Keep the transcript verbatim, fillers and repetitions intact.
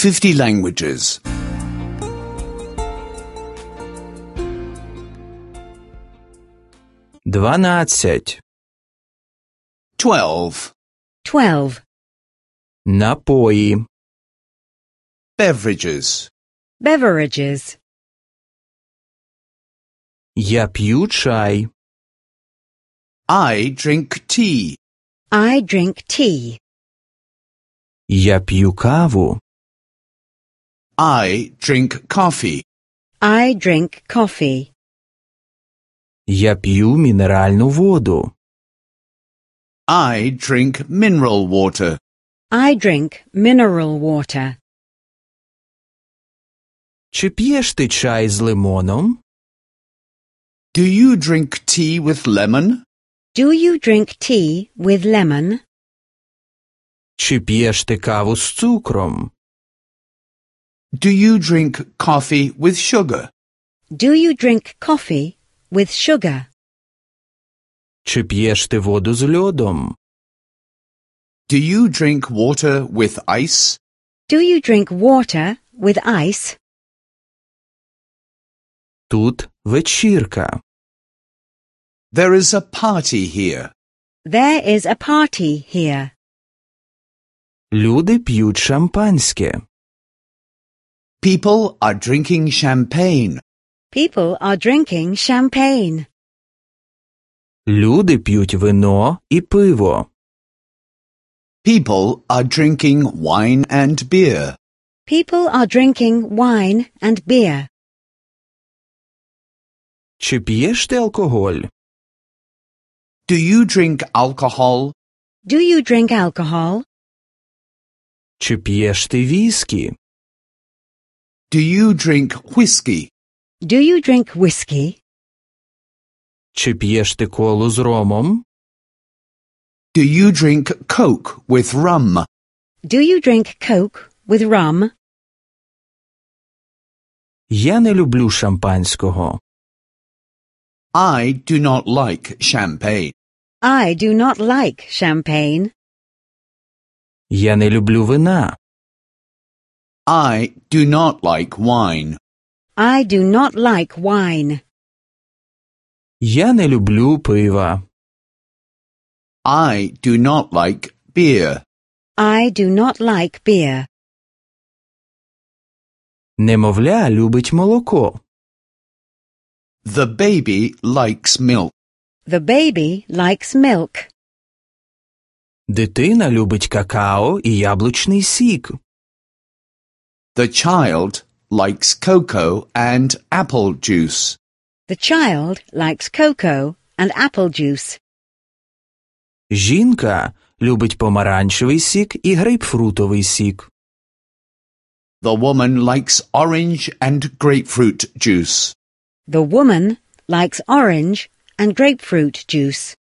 fifty languages. Дванадцять. Twelve. Twelve. Напої. Beverages. Beverages. Я п'ю чай. I drink tea. I drink tea. Я п'ю каву. I drink coffee. I drink coffee. Я п'ю мінеральну воду. I drink mineral water. I drink mineral water. Чи п'єш ти чай з лимоном? Do you drink tea with lemon? Do you drink tea with lemon? Чи п'єш ти каву з цукром? Do you drink coffee with sugar? Do you drink coffee with sugar? Чи п'єш ти воду з льодом? Do you drink water with ice? Do you drink water with ice? Тут вечірка. There is a party here. There is a party here. Люди п'ють шампанське. People are drinking champagne. People are drinking champagne. Люди п'ють вино і пиво. People are drinking wine and beer. People are drinking wine and beer. Чи п'єш ти алкоголь? Do you drink alcohol? Do you drink alcohol? Чи п'єш ти віскі? Do you drink whiskey? Do you drink whiskey? Чи п'єш ти колу з ромом? Do you drink Coke with rum? Do you drink Coke with rum? Я не люблю шампанського. I do not like champagne. I do not like champagne. Я не люблю вина. I do not like wine. I do not like wine. Я не люблю пива. I do not like beer. I do not like beer. Немовля любить молоко. The baby likes milk. The baby likes milk. Дитина любить какао і яблучний сік. The child likes cocoa and apple juice. The child likes cocoa and apple juice. Жінка любить помаранчевий сік і грейпфрутовий сік. The woman likes orange and grapefruit juice. The woman likes orange and grapefruit juice.